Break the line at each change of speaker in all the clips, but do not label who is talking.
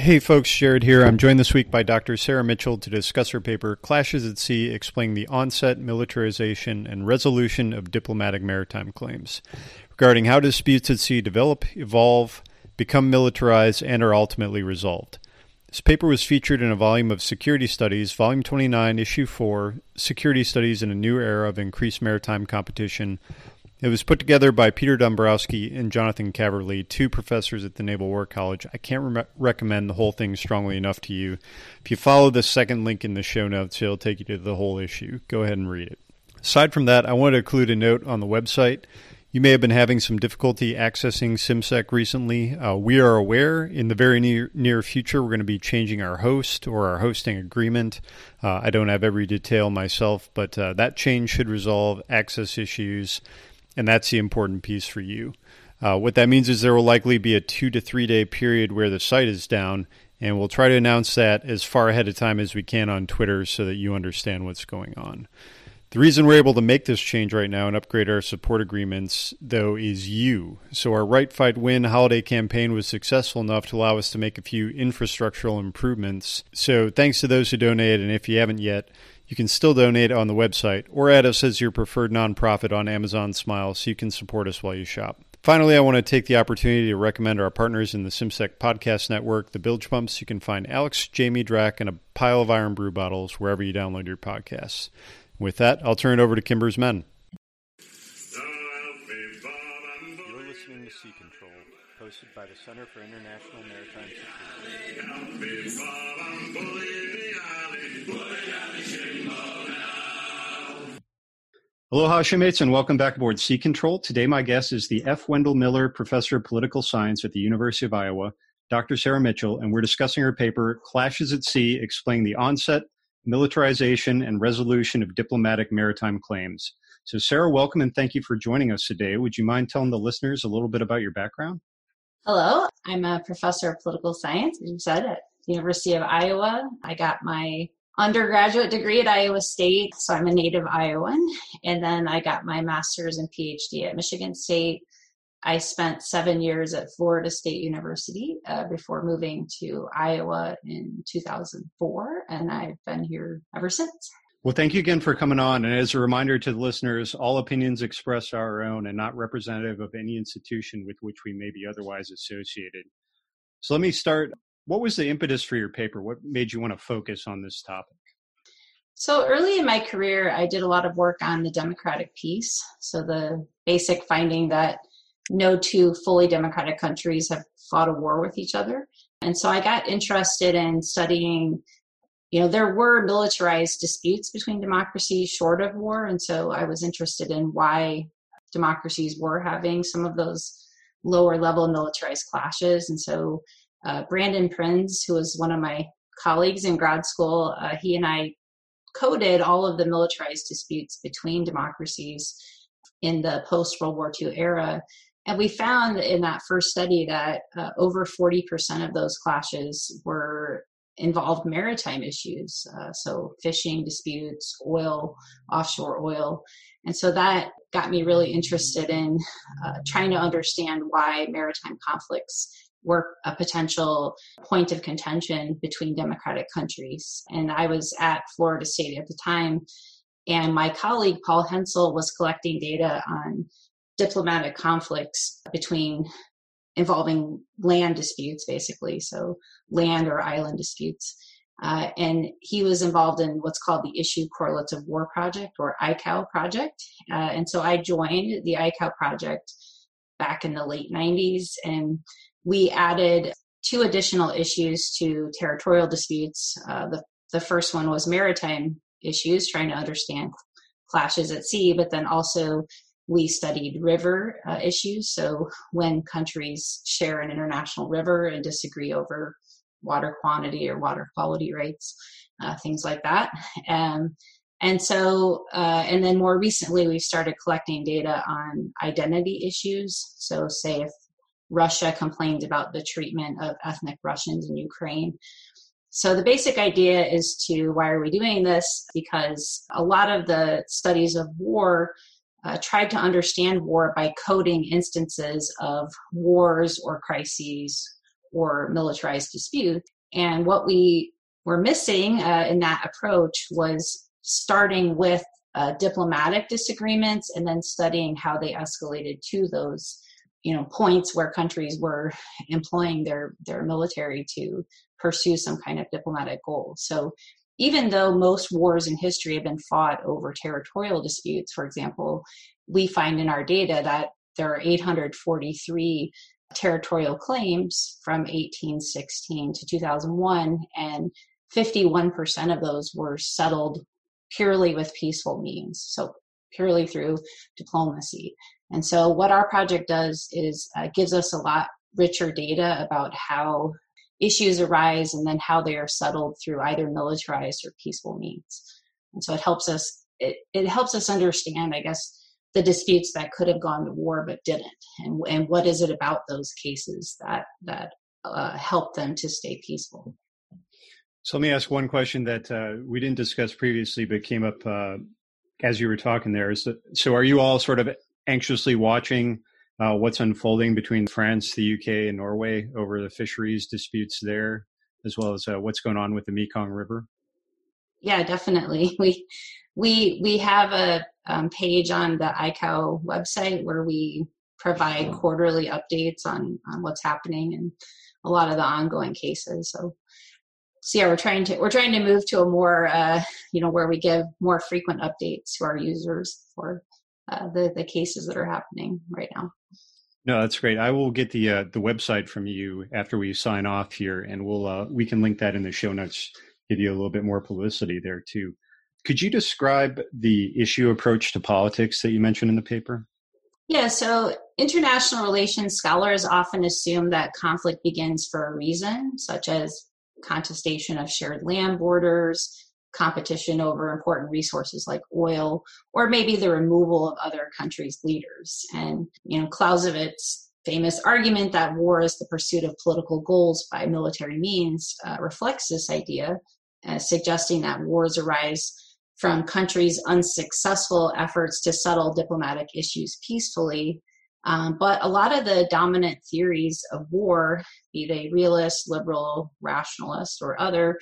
Hey folks, Jared here. I'm joined this week by Dr. Sarah Mitchell to discuss her paper, Clashes at Sea, Explaining the Onset, Militarization, and Resolution of Diplomatic Maritime Claims, regarding how disputes at sea develop, evolve, become militarized, and are ultimately resolved. This paper was featured in a volume of Security Studies, Volume 29, Issue 4, Security Studies in a New Era of Increased Maritime Competition. It was put together by Peter Dombrowski and Jonathan Caverly, two professors at the Naval War College. I can't recommend the whole thing strongly enough to you. If you follow the second link in the show notes, it'll take you to the whole issue. Go ahead and read it. Aside from that, I wanted to include a note on the website. You may have been having some difficulty accessing CIMSEC recently. We are aware in the very near future we're going to be changing our host or our hosting agreement. I don't have every detail myself, but that change should resolve access issues. And that's the important piece for you. What that means is there will likely be a 2 to 3 day period where the site is down, and we'll try to announce that as far ahead of time as we can on Twitter so that you understand what's going on. The reason we're able to make this change right now and upgrade our support agreements, though, is you. So our Right Fight Win holiday campaign was successful enough to allow us to make a few infrastructural improvements. So thanks to those who donated, and if you haven't yet, you can still donate on the website or add us as your preferred nonprofit on Amazon Smile so you can support us while you shop. Finally, I want to take the opportunity to recommend our partners in the CIMSEC Podcast Network, the Bilge Pumps. You can find Alex, Jamie, Drac, and a pile of Iron Brew bottles wherever you download your podcasts. With that, I'll turn it over to Kimber's Men. You're listening to Sea Control, hosted by the Center for International Maritime Security. Aloha, shipmates, and welcome back aboard Sea Control. Today, my guest is the F. Wendell Miller Professor of Political Science at the University of Iowa, Dr. Sarah Mitchell, and we're discussing her paper, Clashes at Sea, Explaining the Onset, Militarization, and Resolution of Diplomatic Maritime Claims. So, Sarah, welcome, and thank you for joining us today. Would you mind telling the listeners a little bit about your background?
Hello, I'm a professor of political science, as you said, at the University of Iowa. I got my undergraduate degree at Iowa State, so I'm a native Iowan. And then I got my master's and PhD at Michigan State. I spent 7 years at Florida State University before moving to Iowa in 2004, and I've been here ever since.
Well, thank you again for coming on. And as a reminder to the listeners, all opinions expressed are our own and not representative of any institution with which we may be otherwise associated. So let me start. What was the impetus for your paper? What made you want to focus on this topic?
So early in my career, I did a lot of work on the democratic peace. So the basic finding that no two fully democratic countries have fought a war with each other. And so I got interested in studying, there were militarized disputes between democracies short of war. And so I was interested in why democracies were having some of those lower level militarized clashes. And so Brandon Prinz, who was one of my colleagues in grad school, he and I coded all of the militarized disputes between democracies in the post-World War II era. And we found in that first study that over 40% of those clashes involved maritime issues. So fishing disputes, oil, offshore oil. And so that got me really interested in trying to understand why maritime conflicts were a potential point of contention between democratic countries. And I was at Florida State at the time, and my colleague Paul Hensel was collecting data on diplomatic conflicts involving land disputes, basically, so land or island disputes. And he was involved in what's called the Issue Correlates of War Project, or ICAO project. And so I joined the ICAO project back in the late 90s, and we added 2 additional issues to territorial disputes. The first one was maritime issues, trying to understand clashes at sea, but then also we studied river issues. So when countries share an international river and disagree over water quantity or water quality rates, things like that. And then more recently, we've started collecting data on identity issues. So say if Russia complained about the treatment of ethnic Russians in Ukraine. So the basic idea is why are we doing this? Because a lot of the studies of war tried to understand war by coding instances of wars or crises or militarized dispute. And what we were missing in that approach was starting with diplomatic disagreements and then studying how they escalated to those points where countries were employing their military to pursue some kind of diplomatic goal. So even though most wars in history have been fought over territorial disputes, for example, we find in our data that there are 843 territorial claims from 1816 to 2001, and 51% of those were settled purely with peaceful means, so purely through diplomacy. And so what our project does is gives us a lot richer data about how issues arise and then how they are settled through either militarized or peaceful means. And so it helps us understand, I guess, the disputes that could have gone to war but didn't, and what is it about those cases that help them to stay peaceful.
So let me ask one question that we didn't discuss previously but came up as you were talking there. So are you all sort of anxiously watching what's unfolding between France, the UK, and Norway over the fisheries disputes there, as well as what's going on with the Mekong River?
Yeah, definitely. We have a page on the ICAO website where we provide quarterly updates on what's happening and a lot of the ongoing cases. So yeah, we're trying to move to a more where we give more frequent updates to our users for the cases that are happening right now.
No, that's great. I will get the website from you after we sign off here, and we can link that in the show notes, give you a little bit more publicity there too. Could you describe the issue approach to politics that you mentioned in the paper?
Yeah, so international relations scholars often assume that conflict begins for a reason, such as contestation of shared land borders, competition over important resources like oil, or maybe the removal of other countries' leaders. And, Clausewitz's famous argument that war is the pursuit of political goals by military means reflects this idea, suggesting that wars arise from countries' unsuccessful efforts to settle diplomatic issues peacefully. But a lot of the dominant theories of war, be they realist, liberal, rationalist, or other,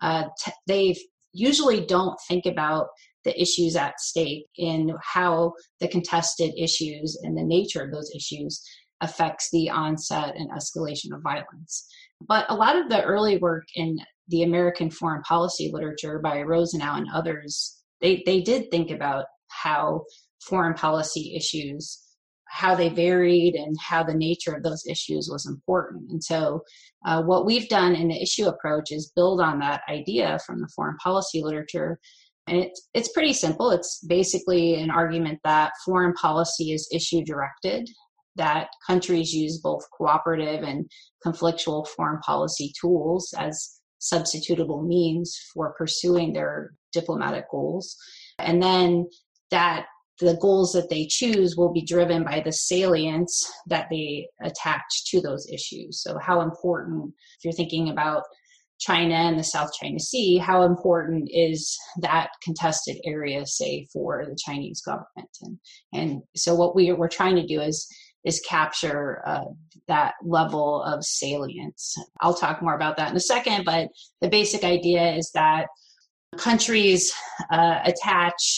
they usually don't think about the issues at stake in how the contested issues and the nature of those issues affects the onset and escalation of violence. But a lot of the early work in the American foreign policy literature by Rosenau and others, they did think about how foreign policy issues, how they varied and how the nature of those issues was important. And so what we've done in the issue approach is build on that idea from the foreign policy literature. And it's pretty simple. It's basically an argument that foreign policy is issue directed, that countries use both cooperative and conflictual foreign policy tools as substitutable means for pursuing their diplomatic goals. And then that the goals that they choose will be driven by the salience that they attach to those issues. So how important, if you're thinking about China and the South China Sea, how important is that contested area, say, for the Chinese government? And so what we're trying to do is capture that level of salience. I'll talk more about that in a second, but the basic idea is that countries attach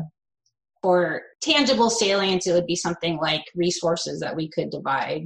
for tangible salience, it would be something like resources that we could divide.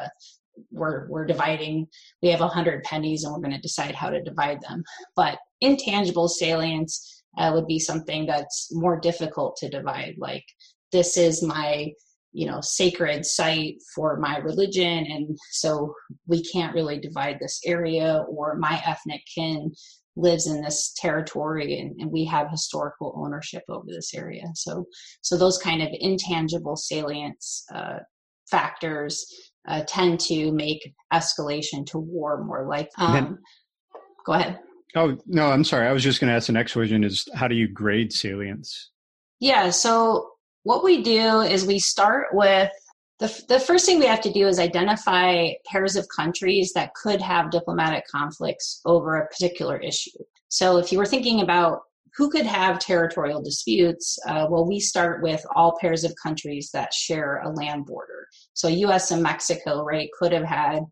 We're dividing, we have 100 pennies and we're going to decide how to divide them. But intangible salience would be something that's more difficult to divide, like this is my sacred site for my religion, and so we can't really divide this area, or my ethnic kin lives in this territory and we have historical ownership over this area. So those kind of intangible salience factors tend to make escalation to war more likely. Go ahead.
Oh, no, I'm sorry. I was just going to ask the next question is, how do you grade salience?
Yeah, so what we do is we start with the first thing we have to do is identify pairs of countries that could have diplomatic conflicts over a particular issue. So if you were thinking about who could have territorial disputes, we start with all pairs of countries that share a land border. So U.S. and Mexico, right, could have had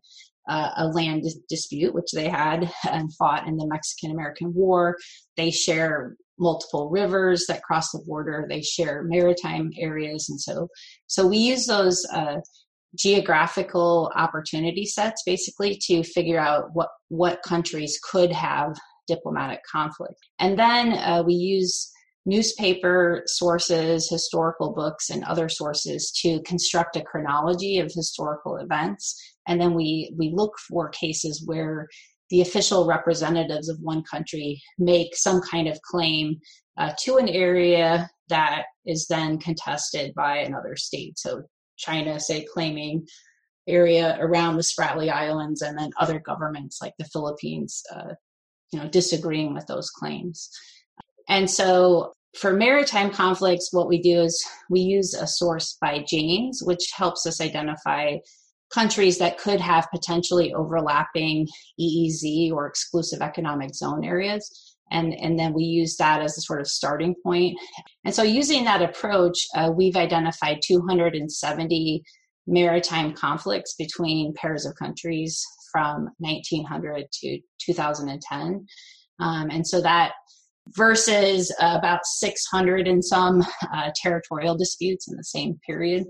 a land dispute, which they had and fought in the Mexican-American War. They share multiple rivers that cross the border. They share maritime areas. And so we use those geographical opportunity sets basically to figure out what countries could have diplomatic conflict. And then we use newspaper sources, historical books, and other sources to construct a chronology of historical events. And then we look for cases where the official representatives of one country make some kind of claim to an area that is then contested by another state. So China, say, claiming area around the Spratly Islands, and then other governments like the Philippines, disagreeing with those claims. And so for maritime conflicts, what we do is we use a source by Janes, which helps us identify countries that could have potentially overlapping EEZ or exclusive economic zone areas. And then we use that as a sort of starting point. And so using that approach, we've identified 270 maritime conflicts between pairs of countries from 1900 to 2010. And so that versus about 600 and some territorial disputes in the same period.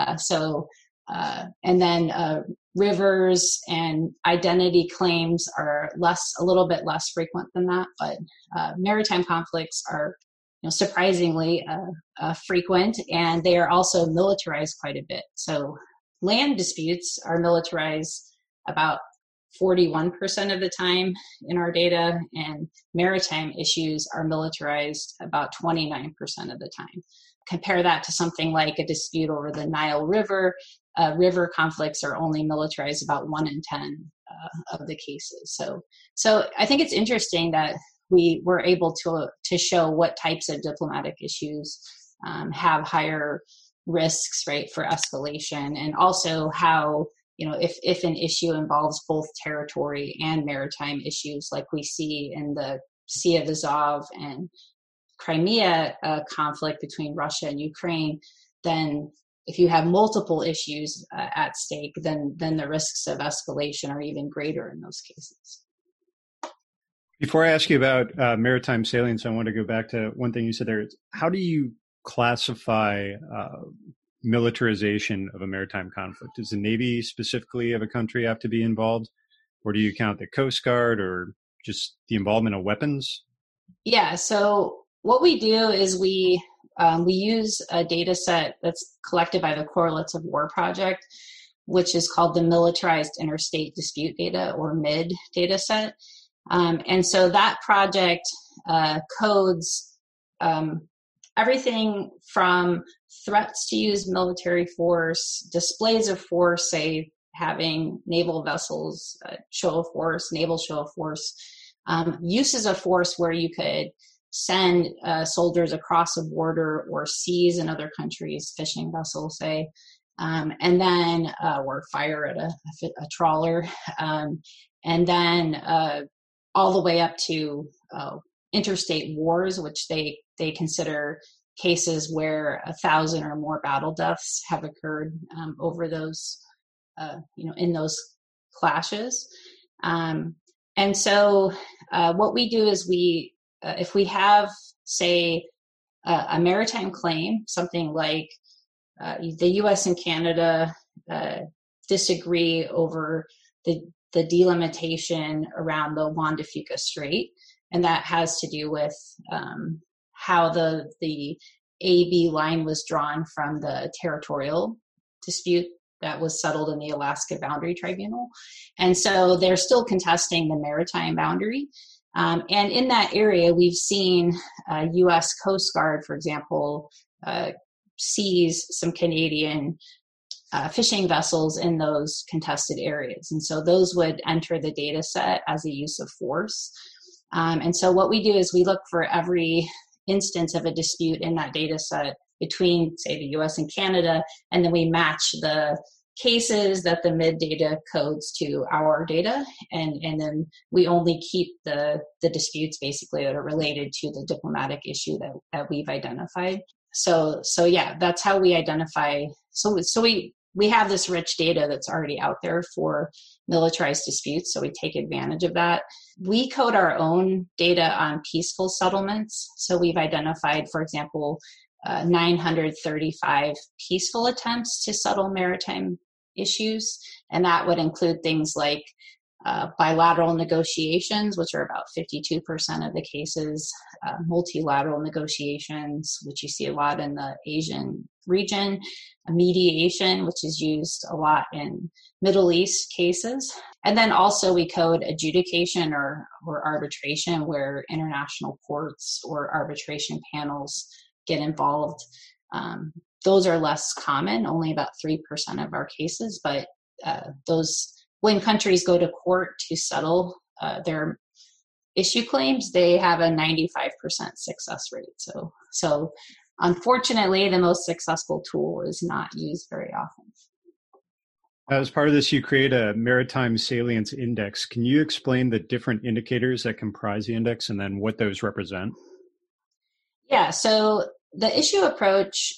And then rivers and identity claims are a little bit less frequent than that, but maritime conflicts are surprisingly frequent, and they are also militarized quite a bit. So land disputes are militarized about 41% of the time in our data, and maritime issues are militarized about 29% of the time. Compare that to something like a dispute over the Nile River. River conflicts are only militarized about 1 in 10 of the cases. So I think it's interesting that we were able to show what types of diplomatic issues have higher risks, right, for escalation, and also how, if an issue involves both territory and maritime issues, like we see in the Sea of Azov and Crimea conflict between Russia and Ukraine, then if you have multiple issues at stake, then the risks of escalation are even greater in those cases.
Before I ask you about maritime salience, I want to go back to one thing you said there. How do you classify militarization of a maritime conflict? Does the Navy specifically of a country have to be involved? Or do you count the Coast Guard or just the involvement of weapons?
Yeah, so what we do is we use a data set that's collected by the Correlates of War Project, which is called the Militarized Interstate Dispute Data, or MID data set. And so that project codes everything from threats to use military force, displays of force, say having naval vessels show of force, naval show of force, uses of force where you could send soldiers across a border or seize in other countries, fishing vessels, say, and then or fire at a trawler, and then all the way up to interstate wars, which they consider cases where 1,000 or more battle deaths have occurred over those, in those clashes. And so what we do is if we have, say, a maritime claim, something like the U.S. and Canada disagree over the delimitation around the Juan de Fuca Strait, and that has to do with how the AB line was drawn from the territorial dispute that was settled in the Alaska Boundary Tribunal. And so they're still contesting the maritime boundary. And in that area, we've seen U.S. Coast Guard, for example, seize some Canadian fishing vessels in those contested areas. And so those would enter the data set as a use of force. And so what we do is we look for every instance of a dispute in that data set between, say, the U.S. and Canada, and then we match the cases that the MID data codes to our data, and then we only keep the disputes basically that are related to the diplomatic issue that we've identified. So yeah, that's how we identify. So we we have this rich data that's already out there for militarized disputes, so we take advantage of that. We code our own data on peaceful settlements. So we've identified, for example, 935 peaceful attempts to settle maritime issues, and that would include things like bilateral negotiations, which are about 52% of the cases, multilateral negotiations, which you see a lot in the Asian region, mediation, which is used a lot in Middle East cases. And then also we code adjudication or arbitration, where international courts or arbitration panels get involved. Those are less common, only about 3% of our cases, but those, when countries go to court to settle their issue claims, they have a 95% success rate. So unfortunately, the most successful tool is not used very often.
As part of this, you create a maritime salience index. Can you explain the different indicators that comprise the index and then what those represent?
Yeah, so the issue approach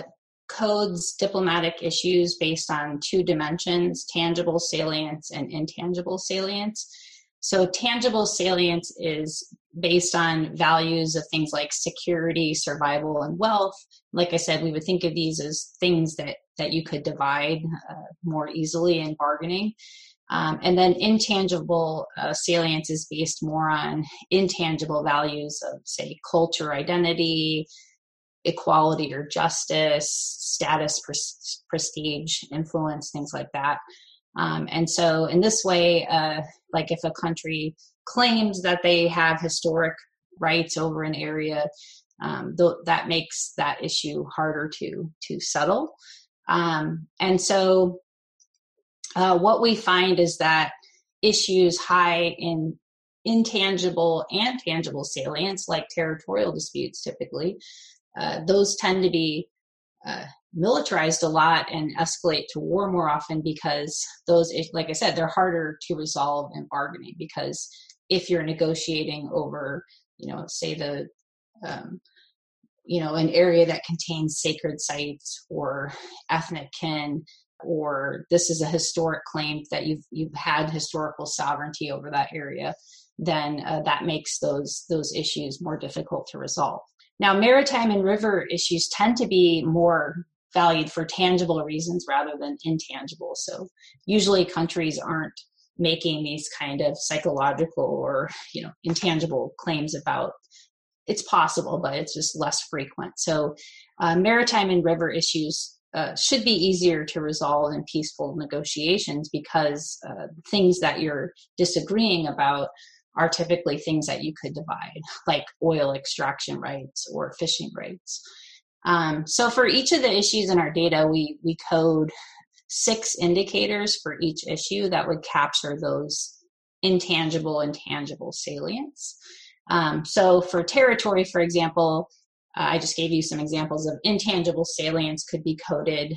codes diplomatic issues based on two dimensions: tangible salience and intangible salience. So tangible salience is based on values of things like security, survival, and wealth. Like I said, we would think of these as things that you could divide more easily in bargaining. And then intangible salience is based more on intangible values of, say, culture, identity, equality or justice, status, prestige, influence, things like that. And so in this way, like if a country claims that they have historic rights over an area, that makes that issue harder to settle. And so what we find is that issues high in intangible and tangible salience, like territorial disputes typically, those tend to be militarized a lot and escalate to war more often, because those, like I said, they're harder to resolve in bargaining, because if you're negotiating over, say an area that contains sacred sites or ethnic kin, or this is a historic claim that you've had historical sovereignty over that area, then that makes those issues more difficult to resolve. Now, maritime and river issues tend to be more valued for tangible reasons rather than intangible. So usually countries aren't making these kind of psychological or, intangible claims about. It's possible, but it's just less frequent. So maritime and river issues should be easier to resolve in peaceful negotiations, because things that you're disagreeing about are typically things that you could divide, like oil extraction rights or fishing rights. So for each of the issues in our data, we code 6 indicators for each issue that would capture those intangible and tangible salience. So for territory, for example, I just gave you some examples of intangible salience could be coded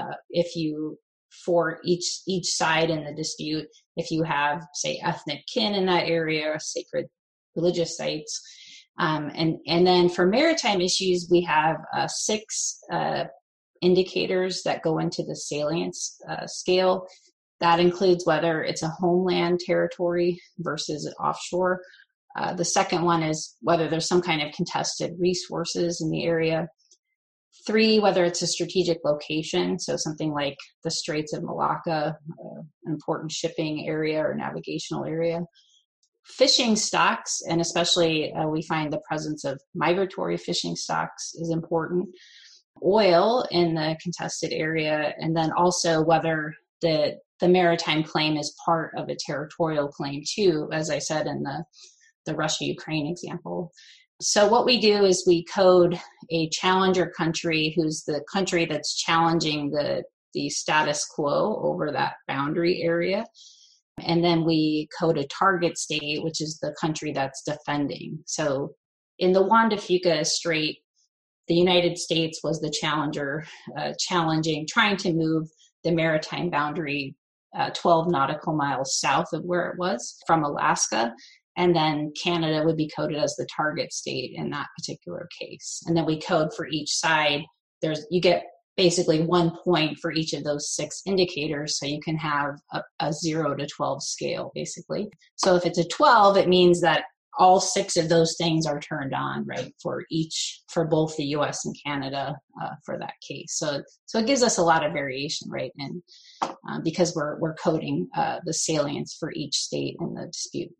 for each side in the dispute, if you have, say, ethnic kin in that area, or sacred religious sites. And then for maritime issues, we have 6 indicators that go into the salience scale. That includes whether it's a homeland territory versus offshore. The second one is whether there's some kind of contested resources in the area. 3, whether it's a strategic location, so something like the Straits of Malacca, an important shipping area or navigational area. Fishing stocks, and especially we find the presence of migratory fishing stocks is important. Oil in the contested area, and then also whether the maritime claim is part of a territorial claim too, as I said in the Russia-Ukraine example. So what we do is we code a challenger country, who's the country that's challenging the status quo over that boundary area. And then we code a target state, which is the country that's defending. So in the Juan de Fuca Strait, the United States was the challenger, trying to move the maritime boundary 12 nautical miles south of where it was from Alaska. And then Canada would be coded as the target state in that particular case. And then we code for each side. You get basically 1 point for each of those 6 indicators. So you can have a 0 to 12 scale, basically. So if it's a 12, it means that all 6 of those things are turned on, right, for both the US and Canada for that case. So it gives us a lot of variation, right? And because we're coding the salience for each state in the dispute.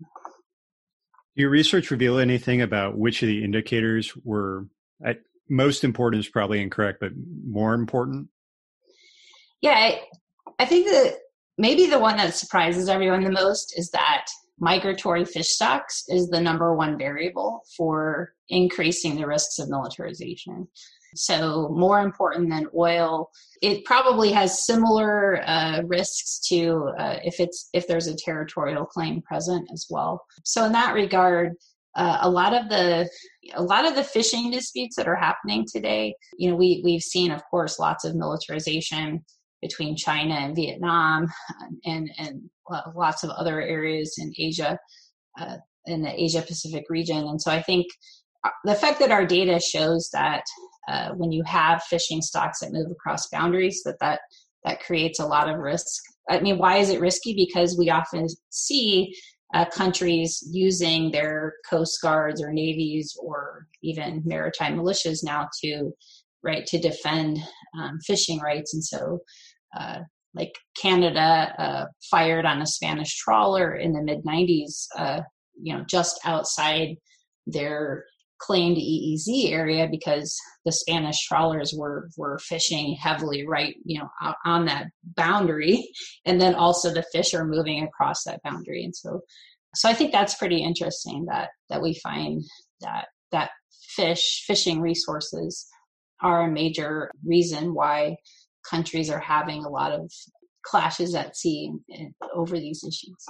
Do your research reveal anything about which of the indicators were most important is probably incorrect, but more important?
Yeah, I think that maybe the one that surprises everyone the most is that migratory fish stocks is the number one variable for increasing the risks of militarization. So more important than oil. It probably has similar risks to if there's a territorial claim present as well. So in that regard, a lot of the fishing disputes that are happening today, we've seen, of course, lots of militarization between China and Vietnam and lots of other areas in Asia, in the Asia Pacific region. And so I think the fact that our data shows that when you have fishing stocks that move across boundaries, that creates a lot of risk. I mean, why is it risky? Because we often see countries using their coast guards or navies or even maritime militias now to defend fishing rights. And so like Canada fired on a Spanish trawler in the mid-90s, just outside their claimed EEZ area because the Spanish trawlers were fishing heavily on that boundary, and then also the fish are moving across that boundary. And so I think that's pretty interesting that we find that fishing resources are a major reason why countries are having a lot of clashes at sea over these issues.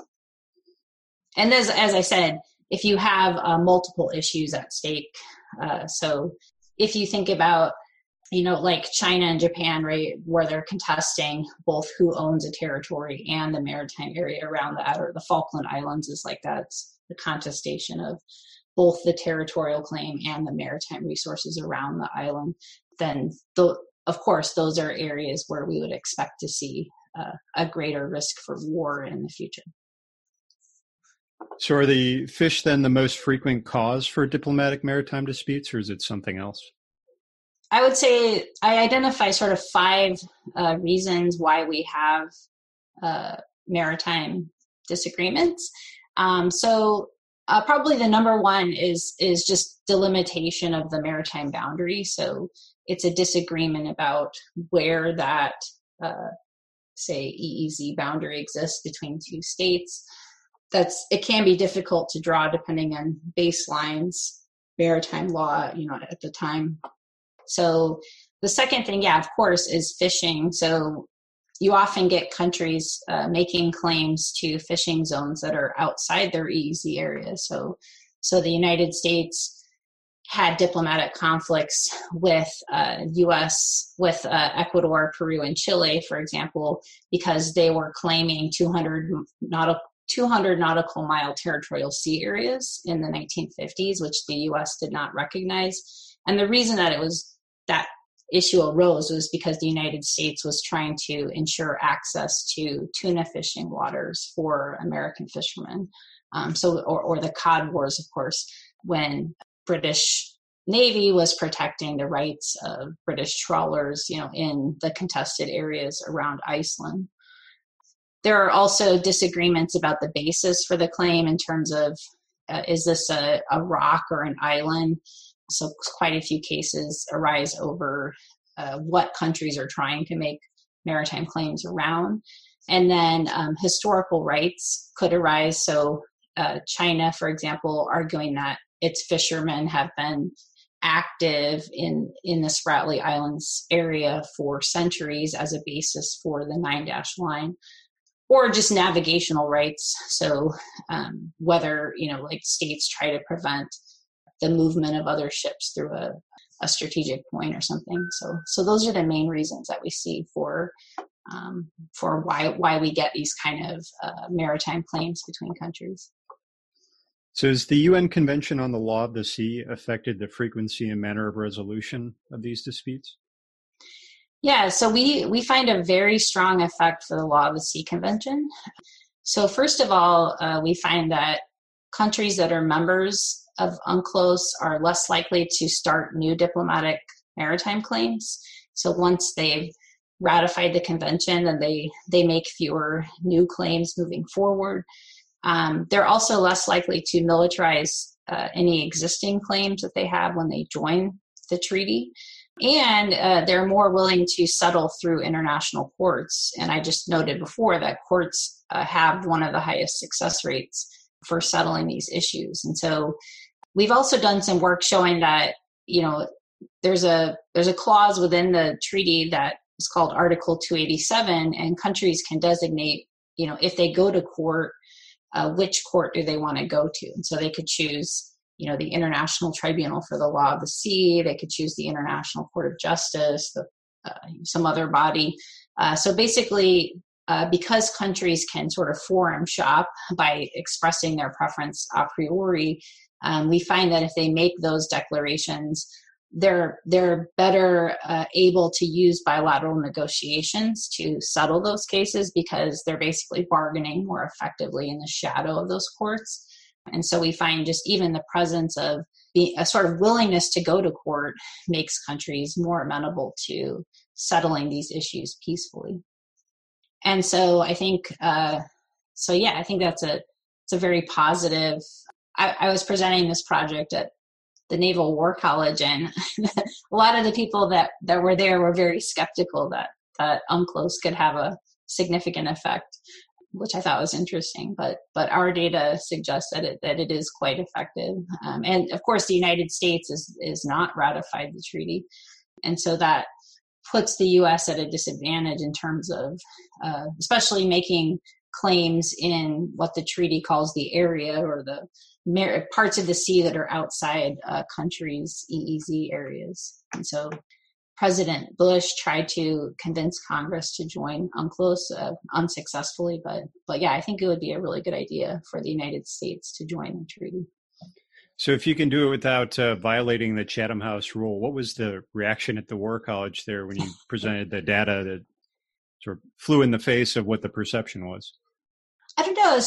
And as I said, if you have multiple issues at stake, so if you think about, like China and Japan, right, where they're contesting both who owns a territory and the maritime area around that, or the Falkland Islands is like that's the contestation of both the territorial claim and the maritime resources around the island, then of course those are areas where we would expect to see a greater risk for war in the future.
So are the fish then the most frequent cause for diplomatic maritime disputes, or is it something else?
I would say I identify sort of 5 reasons why we have maritime disagreements. So probably the number one is just delimitation of the maritime boundary. So it's a disagreement about where that, say, EEZ boundary exists between 2 states. It can be difficult to draw depending on baselines, maritime law, at the time. So the second thing, of course, is fishing. So you often get countries making claims to fishing zones that are outside their EEZ area. So the United States had diplomatic conflicts with U.S., with Ecuador, Peru, and Chile, for example, because they were claiming 200 nautical mile territorial sea areas in the 1950s, which the U.S. did not recognize. And the reason that issue arose was because the United States was trying to ensure access to tuna fishing waters for American fishermen. Or the Cod Wars, of course, when British Navy was protecting the rights of British trawlers, in the contested areas around Iceland. There are also disagreements about the basis for the claim in terms of, is this a rock or an island? So quite a few cases arise over what countries are trying to make maritime claims around. And then historical rights could arise. So China, for example, arguing that its fishermen have been active in the Spratly Islands area for centuries as a basis for the 9-dash line. Or just navigational rights. So whether, like states try to prevent the movement of other ships through a strategic point or something. So those are the main reasons that we see for why we get these kind of maritime claims between countries.
So has the UN Convention on the Law of the Sea affected the frequency and manner of resolution of these disputes?
Yeah, so we find a very strong effect for the Law of the Sea Convention. So first of all, we find that countries that are members of UNCLOS are less likely to start new diplomatic maritime claims. So once they've ratified the convention, then they make fewer new claims moving forward. They're also less likely to militarize any existing claims that they have when they join the treaty. And they're more willing to settle through international courts. And I just noted before that courts have one of the highest success rates for settling these issues. And so we've also done some work showing that, there's a clause within the treaty that is called Article 287, and countries can designate, if they go to court, which court do they want to go to. And so they could choose, the International Tribunal for the Law of the Sea. They could choose the International Court of Justice, some other body. So basically, because countries can sort of forum shop by expressing their preference a priori, we find that if they make those declarations, they're better able to use bilateral negotiations to settle those cases because they're basically bargaining more effectively in the shadow of those courts. And so we find just even the presence of a sort of willingness to go to court makes countries more amenable to settling these issues peacefully. And so I think, I think it's a very positive. I was presenting this project at the Naval War College, and a lot of the people that were there were very skeptical that UNCLOS could have a significant effect, which I thought was interesting. But our data suggests that it is quite effective. And of course, the United States is not ratified the treaty, and so that puts the U.S. at a disadvantage in terms of, especially making claims in what the treaty calls the area or the parts of the sea that are outside countries' EEZ areas. And so President Bush tried to convince Congress to join UNCLOS unsuccessfully, but yeah, I think it would be a really good idea for the United States to join the treaty.
So if you can do it without violating the Chatham House rule, what was the reaction at the War College there when you presented the data that sort of flew in the face of what the perception was?
I don't know.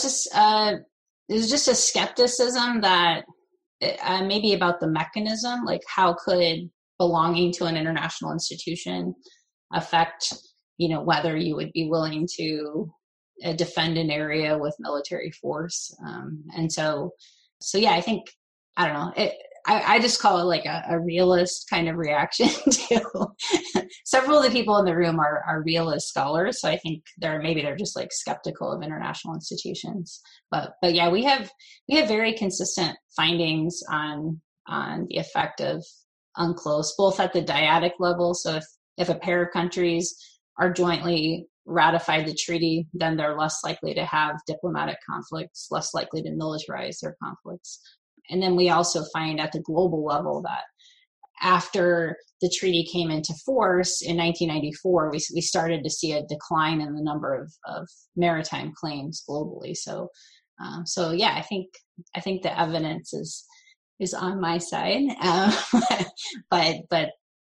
It was just a skepticism that maybe about the mechanism, like how could belonging to an international institution affect, whether you would be willing to defend an area with military force. And so yeah, I think, I don't know, I just call it like a realist kind of reaction to several of the people in the room are realist scholars. So I think they're just like skeptical of international institutions. But yeah, we have very consistent findings on the effect of UNCLOS, both at the dyadic level. So if a pair of countries are jointly ratified the treaty, then they're less likely to have diplomatic conflicts, less likely to militarize their conflicts. And then we also find at the global level that after the treaty came into force in 1994, we started to see a decline in the number of maritime claims globally. So yeah, I think the evidence is on my side. But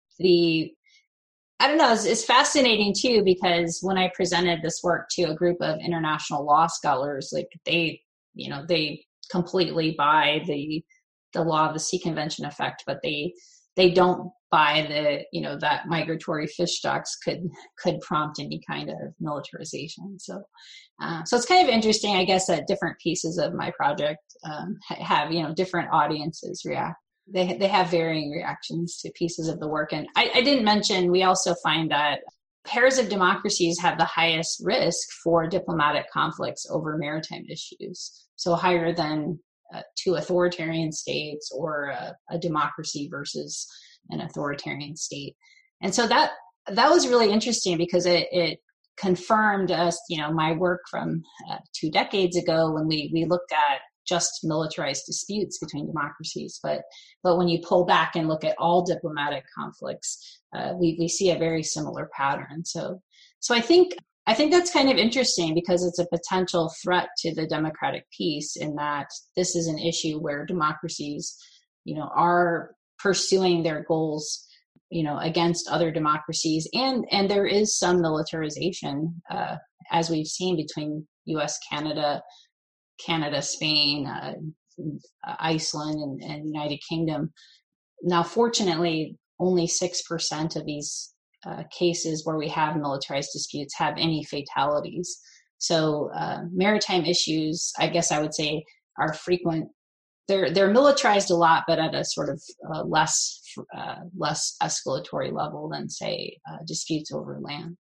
I don't know, it's fascinating too, because when I presented this work to a group of international law scholars, like they completely buy the Law of the Sea Convention effect, but they don't buy that migratory fish stocks could prompt any kind of militarization. So it's kind of interesting, I guess, that different pieces of my project have different audiences react. They have varying reactions to pieces of the work. And I didn't mention, we also find that pairs of democracies have the highest risk for diplomatic conflicts over maritime issues. So higher than two authoritarian states or a democracy versus an authoritarian state. And so that was really interesting because it confirmed us, my work from 2 decades ago when we looked at just militarized disputes between democracies. But when you pull back and look at all diplomatic conflicts, we see a very similar pattern. So I think that's kind of interesting because it's a potential threat to the democratic peace in that this is an issue where democracies, are pursuing their goals against other democracies, and there is some militarization, as we've seen between U.S., Canada, Spain, Iceland, and United Kingdom. Now, fortunately, only 6% of these cases where we have militarized disputes have any fatalities. So maritime issues, I guess I would say, are frequent. They're militarized a lot, but at a sort of less escalatory level than, say, disputes over land.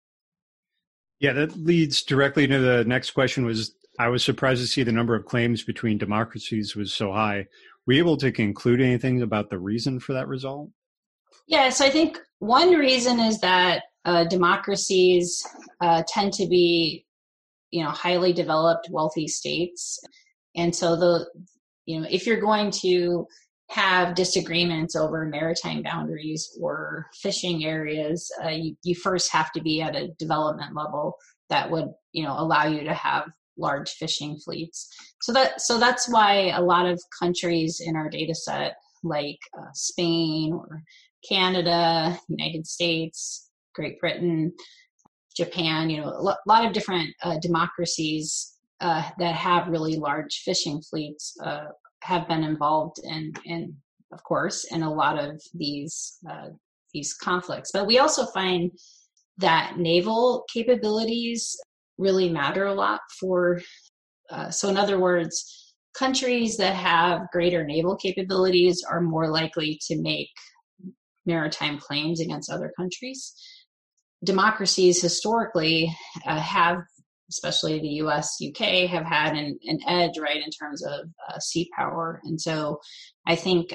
Yeah, that leads directly into the next question. I was surprised to see the number of claims between democracies was so high. Were you able to conclude anything about the reason for that result?
Yeah, so I think one reason is that democracies tend to be, highly developed, wealthy states, and so if you're going to have disagreements over maritime boundaries or fishing areas, you first have to be at a development level that would, allow you to have large fishing fleets. So that's why a lot of countries in our data set, like Spain or Canada, United States, Great Britain, Japan, a lot of different democracies that have really large fishing fleets have been involved in, of course, in a lot of these conflicts. But we also find that naval capabilities really matter a lot for. So in other words, countries that have greater naval capabilities are more likely to make maritime claims against other countries. Democracies historically have, especially the US, UK, have had an edge, right, in terms of sea power. And so I think,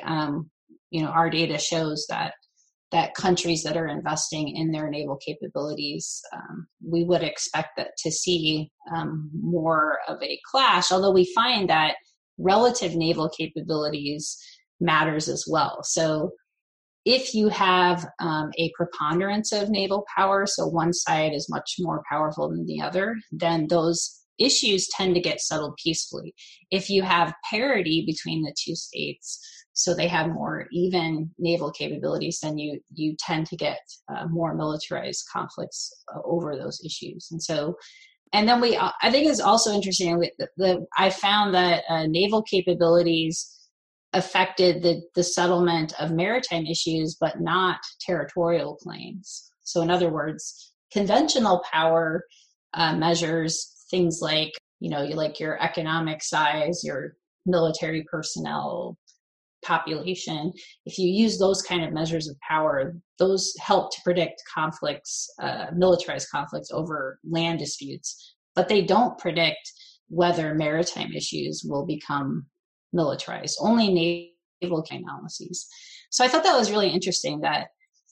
our data shows that countries that are investing in their naval capabilities, we would expect that to see more of a clash, although we find that relative naval capabilities matters as well. So if you have a preponderance of naval power, so one side is much more powerful than the other, then those issues tend to get settled peacefully. If you have parity between the two states, so they have more even naval capabilities, then you tend to get more militarized conflicts over those issues. And then I think it's also interesting that I found that naval capabilities affected the settlement of maritime issues, but not territorial claims. So in other words, conventional power measures things like, your economic size, your military personnel, population. If you use those kind of measures of power, those help to predict conflicts, militarized conflicts over land disputes, but they don't predict whether maritime issues will become militarized, only naval analyses. So I thought that was really interesting that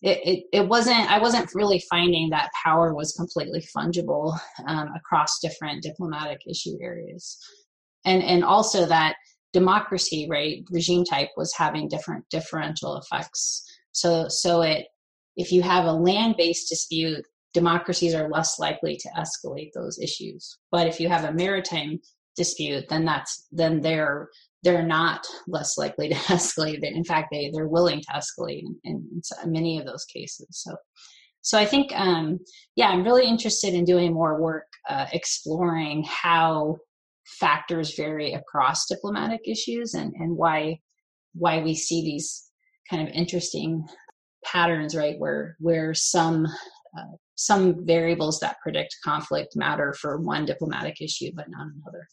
I wasn't really finding that power was completely fungible across different diplomatic issue areas. And also that democracy, right, regime type was having different differential effects. So if you have a land-based dispute, democracies are less likely to escalate those issues. But if you have a maritime dispute, then they're not less likely to escalate. In fact, they're willing to escalate in many of those cases. So I think, I'm really interested in doing more work exploring how factors vary across diplomatic issues and why we see these kind of interesting patterns, right, where some variables that predict conflict matter for one diplomatic issue, but not another.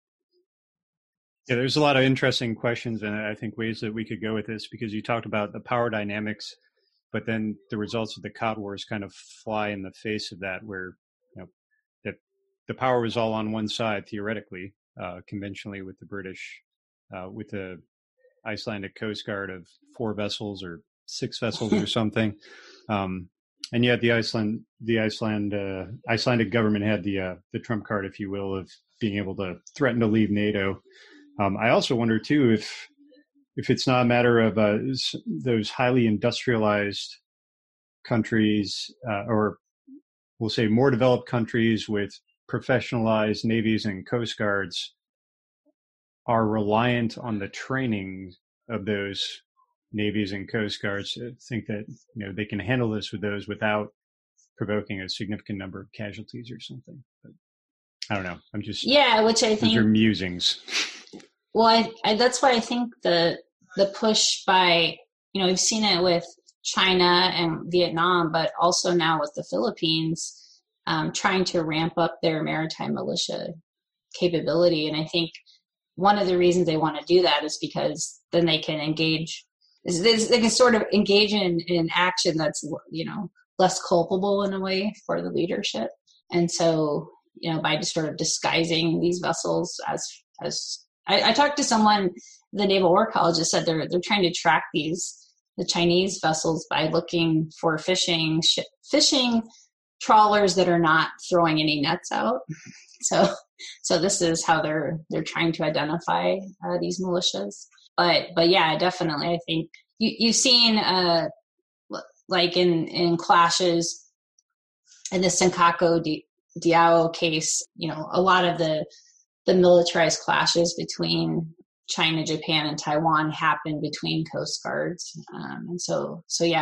Yeah, there's a lot of interesting questions and I think ways that we could go with this, because you talked about the power dynamics, but then the results of the Cod Wars kind of fly in the face of that, where that the power was all on one side theoretically, conventionally with the British, with the Icelandic Coast Guard of 4 vessels or 6 vessels or something, and yet the Icelandic government had the trump card, if you will, of being able to threaten to leave NATO. I also wonder too if it's not a matter of those highly industrialized countries, or we'll say more developed countries with professionalized navies and coast guards, are reliant on the training of those navies and coast guards think that they can handle this with those without provoking a significant number of casualties or something. But I don't know. I'm just
which I think
your musings.
Well, I that's why I think the push by we've seen it with China and Vietnam, but also now with the Philippines, trying to ramp up their maritime militia capability. And I think one of the reasons they want to do that is because then they can engage. They can sort of engage in action that's less culpable in a way for the leadership. And so by just sort of disguising these vessels as I talked to someone, the Naval War College said they're trying to track the Chinese vessels by looking for fishing trawlers that are not throwing any nets out. So this is how they're trying to identify these militias. But yeah, definitely, I think you've seen like in clashes in the Senkaku Diao case, a lot of the militarized clashes between China, Japan, and Taiwan happened between coast guards, and so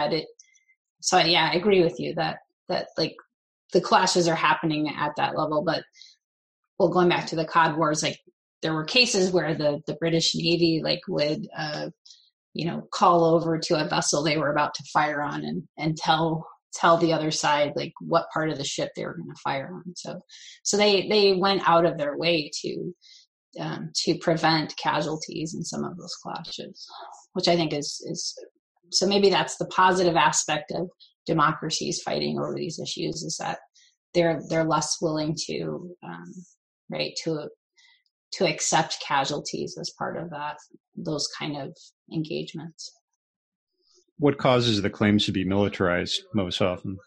I agree with you that like the clashes are happening at that level. But going back to the Cod Wars, like there were cases where the British Navy would call over to a vessel they were about to fire on and tell the other side what part of the ship they were going to fire on. So they went out of their way to prevent casualties in some of those clashes, which I think is so maybe that's the positive aspect of democracies fighting over these issues, is that they're less willing to accept casualties as part of those kind of engagements.
What causes the claims to be militarized most often?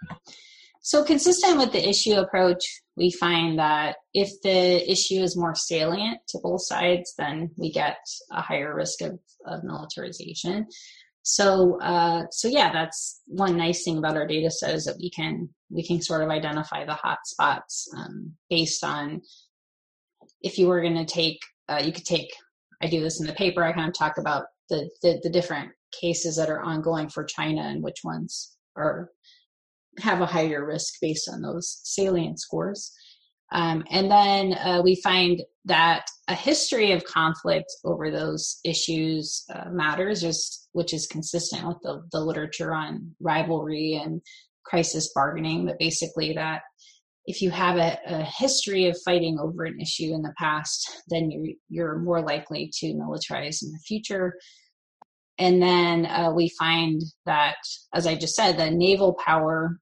So consistent with the issue approach, we find that if the issue is more salient to both sides, then we get a higher risk of militarization. So yeah, that's one nice thing about our data set, is that we can sort of identify the hot spots based on, if you were going to take, you could take, I do this in the paper, I kind of talk about the different cases that are ongoing for China and which ones have a higher risk based on those salient scores. And then we find that a history of conflict over those issues matters, which is consistent with the literature on rivalry and crisis bargaining, but basically that if you have a history of fighting over an issue in the past, then you're more likely to militarize in the future. And then we find that, as I just said, that naval power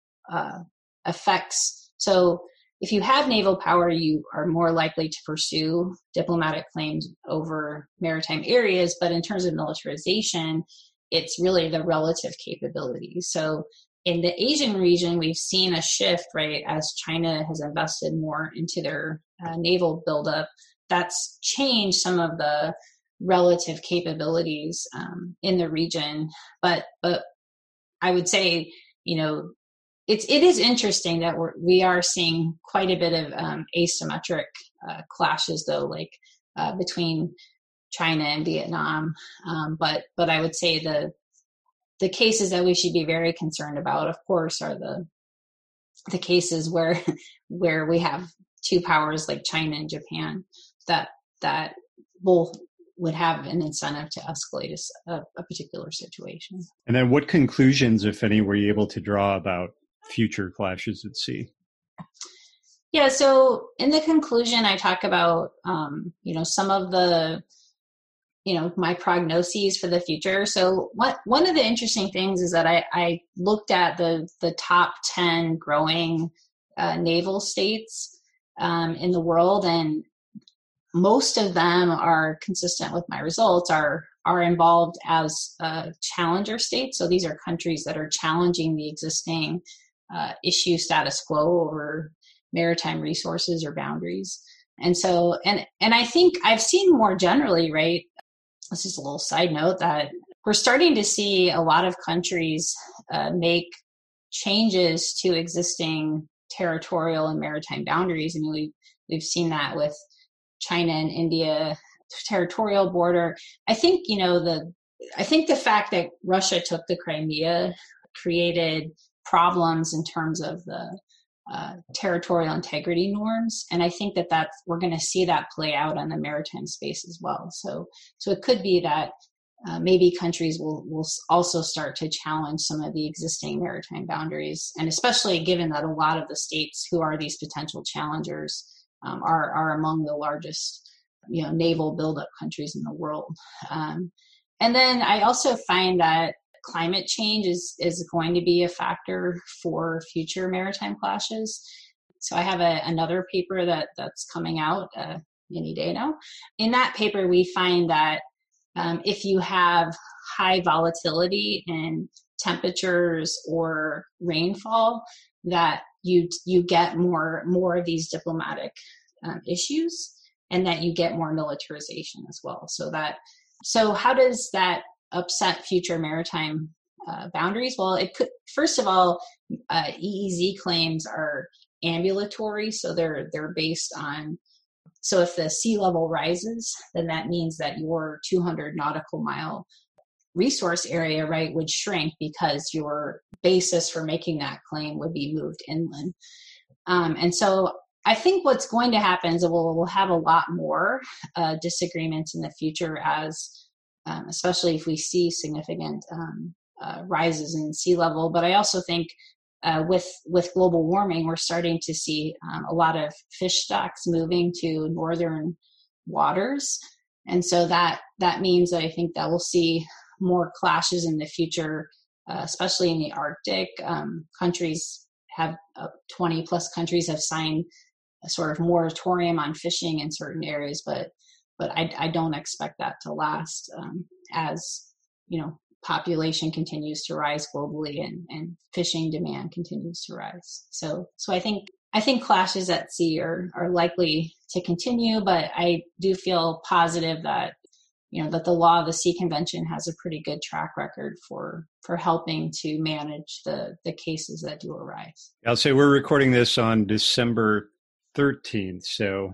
affects. So if you have naval power, you are more likely to pursue diplomatic claims over maritime areas. But in terms of militarization, it's really the relative capabilities. So in the Asian region, we've seen a shift, right, as China has invested more into their naval buildup. That's changed some of the relative capabilities in the region. But I would say, it is interesting that we are seeing quite a bit of asymmetric clashes, though, between China and Vietnam. But I would say the cases that we should be very concerned about, of course, are the cases where we have two powers like China and Japan that both would have an incentive to escalate a particular situation.
And then what conclusions, if any, were you able to draw about future clashes at sea?
Yeah, so in the conclusion, I talk about, some of the, my prognoses for the future. So one of the interesting things is that I looked at the top 10 growing naval states in the world, and most of them are consistent with my results, are involved as challenger states. So these are countries that are challenging the existing issue status quo over maritime resources or boundaries. And so, and I think I've seen more generally, right, this is a little side note, that we're starting to see a lot of countries make changes to existing territorial and maritime boundaries. I mean, we've seen that with China and India territorial border. I think, I think the fact that Russia took the Crimea created problems in terms of the territorial integrity norms, and I think that we're going to see that play out on the maritime space as well. So it could be that maybe countries will also start to challenge some of the existing maritime boundaries, and especially given that a lot of the states who are these potential challengers are among the largest, naval buildup countries in the world. And then I also find that climate change is going to be a factor for future maritime clashes. So I have another paper that's coming out any day now. In that paper, we find that if you have high volatility in temperatures or rainfall, that you get more of these diplomatic issues, and that you get more militarization as well. So how does that upset future maritime boundaries? Well, it could. First of all, EEZ claims are ambulatory, so they're based on. So if the sea level rises, then that means that your 200 nautical mile resource area, right, would shrink, because your basis for making that claim would be moved inland. And so I think what's going to happen is that we'll have a lot more disagreements in the future, as especially if we see significant rises in sea level. But I also think with global warming, we're starting to see a lot of fish stocks moving to northern waters. And so that means that I think that we'll see more clashes in the future, especially in the Arctic. Countries have 20 plus countries have signed a sort of moratorium on fishing in certain areas, but I don't expect that to last as population continues to rise globally and fishing demand continues to rise. So I think clashes at sea are likely to continue, but I do feel positive that that the Law of the Sea Convention has a pretty good track record for helping to manage the cases that do arise.
I'll say we're recording this on December 13th. So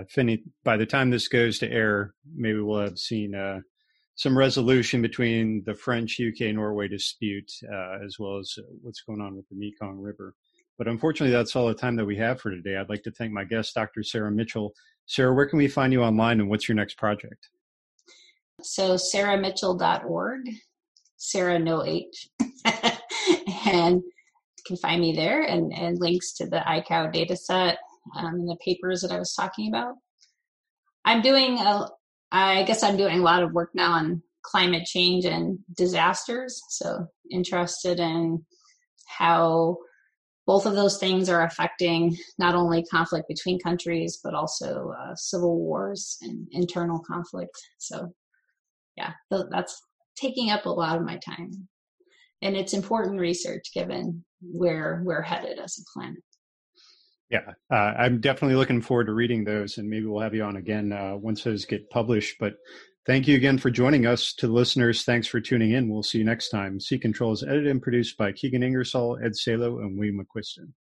by the time this goes to air, maybe we'll have seen some resolution between the French, UK, Norway dispute, as well as what's going on with the Mekong River. But unfortunately, that's all the time that we have for today. I'd like to thank my guest, Dr. Sarah Mitchell. Sarah, where can we find you online, and what's your next project?
So sarahmitchell.org, Sarah no H, and you can find me there, and links to the ICAO data set and the papers that I was talking about. I guess I'm doing a lot of work now on climate change and disasters. So interested in how both of those things are affecting not only conflict between countries, but also civil wars and internal conflict. So yeah, that's taking up a lot of my time. And it's important research given where we're headed as a planet.
Yeah, I'm definitely looking forward to reading those, and maybe we'll have you on again once those get published. But thank you again for joining us. To the listeners, thanks for tuning in. We'll see you next time. Sea Control is edited and produced by Keegan Ingersoll, Ed Salo, and William McQuiston.